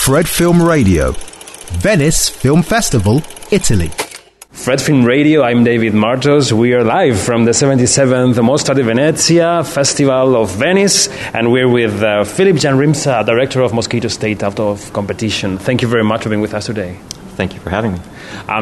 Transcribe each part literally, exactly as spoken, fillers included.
Fred Film Radio, Venice Film Festival, Italy. Fred Film Radio, I'm David Martos. We are live from the seventy-seventh Mostra di Venezia Festival of Venice, and we're with uh, Philip Jan Rimsa, director of Mosquito State Out of Competition. Thank you very much for being with us today. Thank you for having me.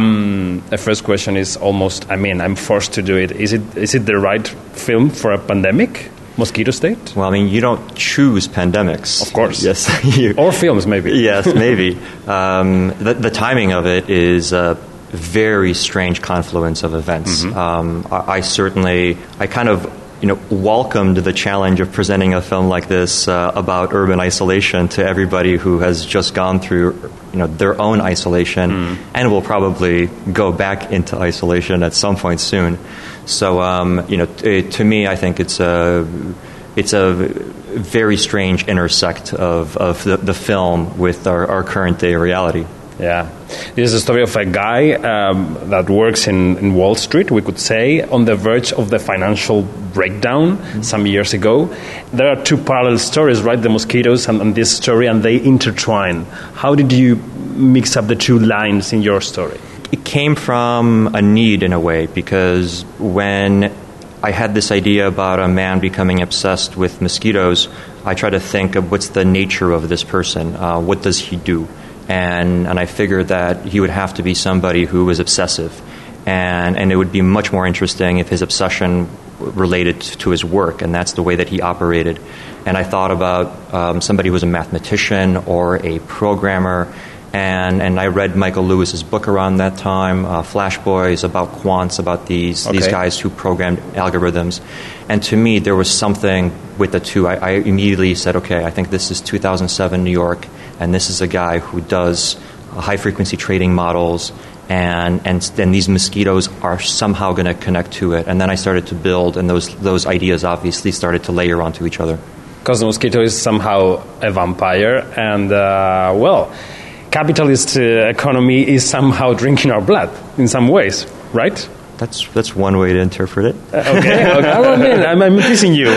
Um, the first question is almost, I mean, I'm forced to do it. Is it is it the right film for a pandemic, Mosquito State? Well, I mean, you don't choose pandemics. Of course. Yes. you, or films, maybe. Yes, maybe. um, the, the timing of it is a very strange confluence of events. Mm-hmm. Um, I, I certainly, I kind of, you know, welcomed the challenge of presenting a film like this uh, about urban isolation to everybody who has just gone through, you know, their own isolation mm. and will probably go back into isolation at some point soon. So, um, you know, t- to me, I think it's a it's a very strange intersect of of the, the film with our, our current day reality. Yeah. This is a story of a guy um, that works in, in Wall Street, we could say, on the verge of the financial breakdown mm-hmm. some years ago. There are two parallel stories, right? The mosquitoes and, and this story, and they intertwine. How did you mix up the two lines in your story? It came from a need in a way, because when I had this idea about a man becoming obsessed with mosquitoes, I tried to think of what's the nature of this person. Uh, what does he do? And and I figured that he would have to be somebody who was obsessive. And, and it would be much more interesting if his obsession related to his work, and that's the way that he operated. And I thought about um, somebody who was a mathematician or a programmer. And and I read Michael Lewis's book around that time, uh, Flash Boys, about quants, about these okay. these guys who programmed algorithms. And to me, there was something with the two. I, I immediately said, okay, I think this is two thousand seven New York, and this is a guy who does high-frequency trading models, and and then these mosquitoes are somehow going to connect to it. And then I started to build, and those those ideas obviously started to layer onto each other. Because the mosquito is somehow a vampire, and, uh, well... capitalist uh, economy is somehow drinking our blood in some ways, right? That's that's one way to interpret it. Uh, okay, okay. I mean, I'm, I'm teasing you.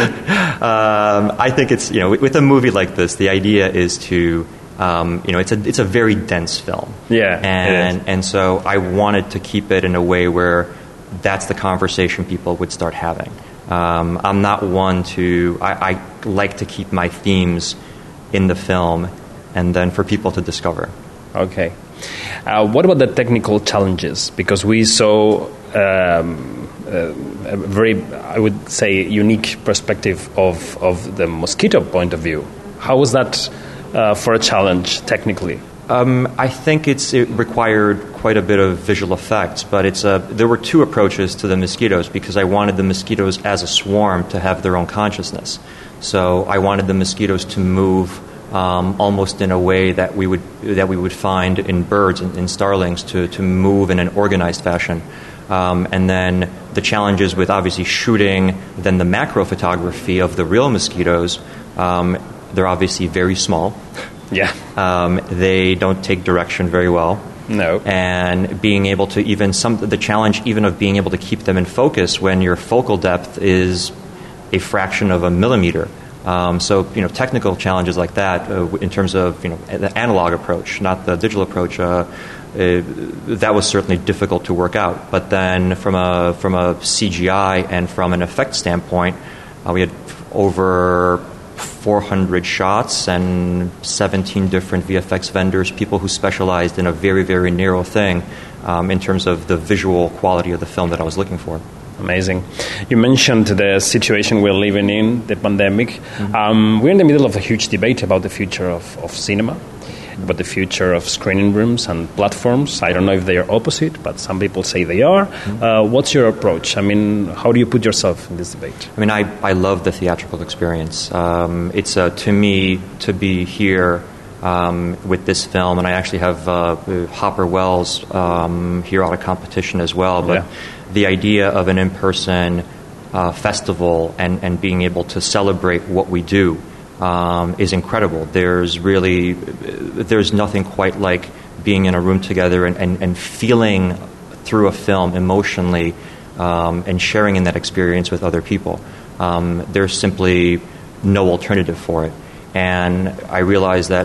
Um, I think it's, you know, with, with a movie like this, the idea is to, um, you know, it's a it's a very dense film. Yeah, and and so I wanted to keep it in a way where that's the conversation people would start having. Um, I'm not one to I, I like to keep my themes in the film, and then for people to discover. Okay. Uh, what about the technical challenges? Because we saw um, uh, a very, I would say, unique perspective of, of the mosquito point of view. How was that uh, for a challenge technically? Um, I think it's it required quite a bit of visual effects, but it's a, there were two approaches to the mosquitoes, because I wanted the mosquitoes as a swarm to have their own consciousness. So I wanted the mosquitoes to move Um, almost in a way that we would that we would find in birds and in starlings, to, to move in an organized fashion. Um, and then the challenges with obviously shooting then the macro photography of the real mosquitoes, um, they're obviously very small. Yeah. Um, they don't take direction very well. No. And being able to even, some the challenge even of being able to keep them in focus when your focal depth is a fraction of a millimeter. Um, so, you know, technical challenges like that, uh, in terms of, you know, the analog approach, not the digital approach, uh, uh, that was certainly difficult to work out. But then from a from a C G I and from an effect standpoint, uh, we had over four hundred shots and seventeen different V F X vendors, people who specialized in a very, very narrow thing um, in terms of the visual quality of the film that I was looking for. Amazing. You mentioned the situation we're living in, the pandemic. Mm-hmm. Um, we're in the middle of a huge debate about the future of, of cinema, about the future of screening rooms and platforms. I don't know if they are opposite, but some people say they are. Mm-hmm. Uh, what's your approach? I mean, how do you put yourself in this debate? I mean, I, I love the theatrical experience. Um, it's, uh, to me, to be here um, with this film, and I actually have uh, Hopper Wells um, here out of competition as well, but... Yeah. The idea of an in-person uh, festival and, and being able to celebrate what we do um, is incredible. There's really, there's nothing quite like being in a room together and, and, and feeling through a film emotionally um, and sharing in that experience with other people. Um, there's simply no alternative for it. And I realized that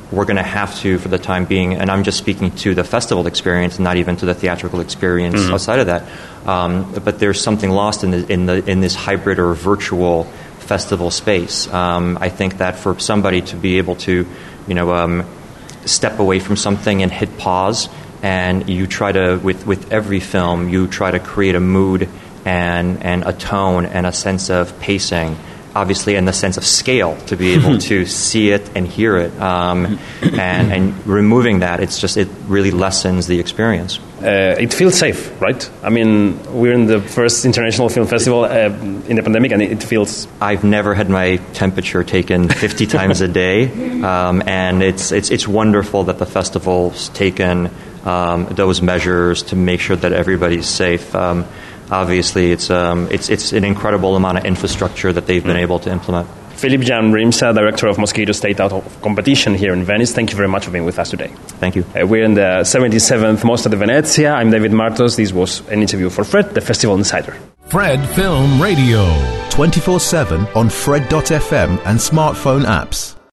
we're going to have to, for the time being, and I'm just speaking to the festival experience, not even to the theatrical experience mm-hmm. outside of that. Um, but there's something lost in the, in the in this hybrid or virtual festival space. Um, I think that for somebody to be able to, you know, um, step away from something and hit pause, and you try to, with with every film, you try to create a mood and and a tone and a sense of pacing. Obviously, in the sense of scale, to be able to see it and hear it, um, and, and removing that, it's just it really lessens the experience. Uh, it feels safe, right? I mean, we're in the first international film festival uh, in the pandemic, and it feels. I've never had my temperature taken fifty times a day, um, and it's it's it's wonderful that the festival's taken um, those measures to make sure that everybody's safe. Um, Obviously, it's um, it's it's an incredible amount of infrastructure that they've been mm. able to implement. Filip Jan Rimsa, director of Mosquito State Out of Competition here in Venice. Thank you very much for being with us today. Thank you. Uh, we're in the seventy-seventh Mostra di Venezia. I'm David Martos. This was an interview for Fred, the Festival Insider. Fred Film Radio. twenty-four seven on Fred dot f m and smartphone apps.